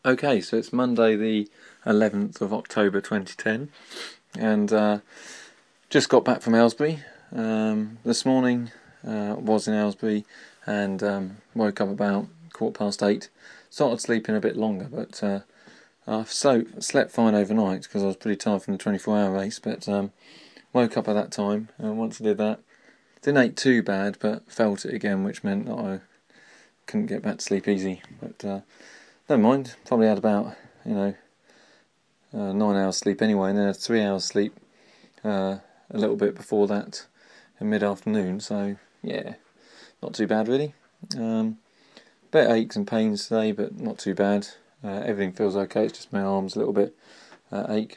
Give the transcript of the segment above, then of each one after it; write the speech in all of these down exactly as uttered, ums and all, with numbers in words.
Okay, so it's Monday the eleventh of October twenty ten, and uh, just got back from Aylesbury. Um, this morning uh, was in Aylesbury and um, woke up about quarter past eight. Started sleeping a bit longer, but uh, I've so slept fine overnight because I was pretty tired from the twenty-four hour race, but um, woke up at that time, and once I did that, didn't eat too bad, but felt it again, which meant that I couldn't get back to sleep easy. But uh, never mind, probably had about, you know, uh, nine hours sleep anyway, and then a three hours sleep uh, a little bit before that in mid-afternoon, so yeah, not too bad really. Um, bit of aches and pains today, but not too bad. Uh, everything feels okay, it's just my arms a little bit uh, ache.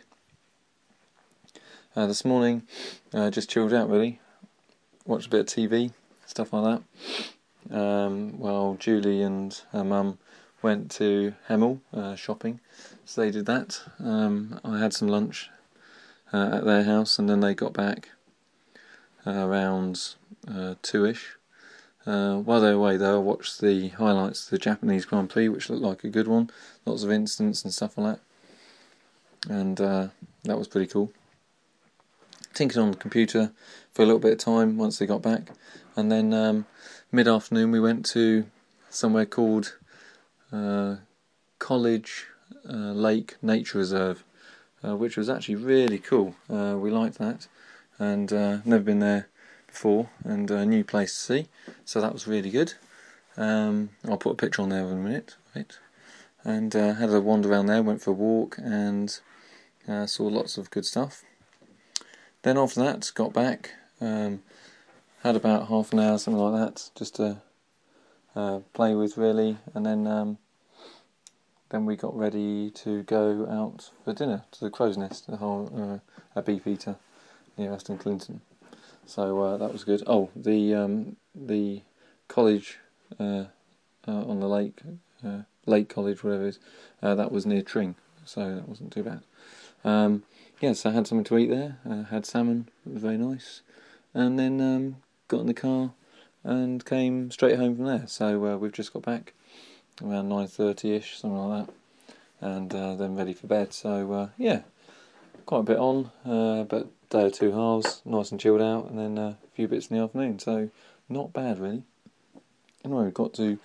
Uh, this morning, uh, just chilled out really, watched a bit of T V, stuff like that. Um, well, Julie and her mum went to Hemel uh, shopping, so they did that. Um, I had some lunch uh, at their house, and then they got back uh, around uh, two-ish. Uh, while they were away though, I watched the highlights of the Japanese Grand Prix, which looked like a good one. Lots of incidents and stuff like that, and uh, that was pretty cool. Tinkered on the computer for a little bit of time once they got back, and then um, mid-afternoon we went to somewhere called uh, College uh, Lake Nature Reserve, uh, which was actually really cool. Uh, we liked that, and uh, never been there before, and a new place to see, so that was really good. Um, I'll put a picture on there in a minute, right? And uh, had a wander around there, went for a walk, and uh, saw lots of good stuff. Then after that, got back, um, had about half an hour, something like that, just to uh, play with really, and then um, then we got ready to go out for dinner to the Crow's Nest, the whole uh, a beefeater near Aston Clinton. So uh, that was good. Oh, the um, the college uh, uh, on the lake, uh, Lake College, whatever it is, uh, that was near Tring, so that wasn't too bad. Um, yeah, so I had something to eat there. Uh, had salmon, it was very nice, and then um, got in the car and came straight home from there. So uh, we've just got back around nine thirty ish, something like that, and uh, then ready for bed. So uh, yeah, quite a bit on, uh, but day or two halves, nice and chilled out, and then uh, a few bits in the afternoon. So not bad really. Anyway, we've got to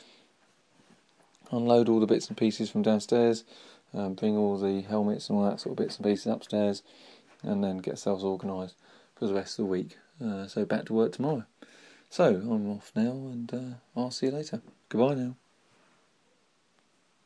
unload all the bits and pieces from downstairs, um, bring all the helmets and all that sort of bits and pieces upstairs, and then get ourselves organised for the rest of the week. Uh, so back to work tomorrow. So I'm off now, and uh, I'll see you later. Goodbye now.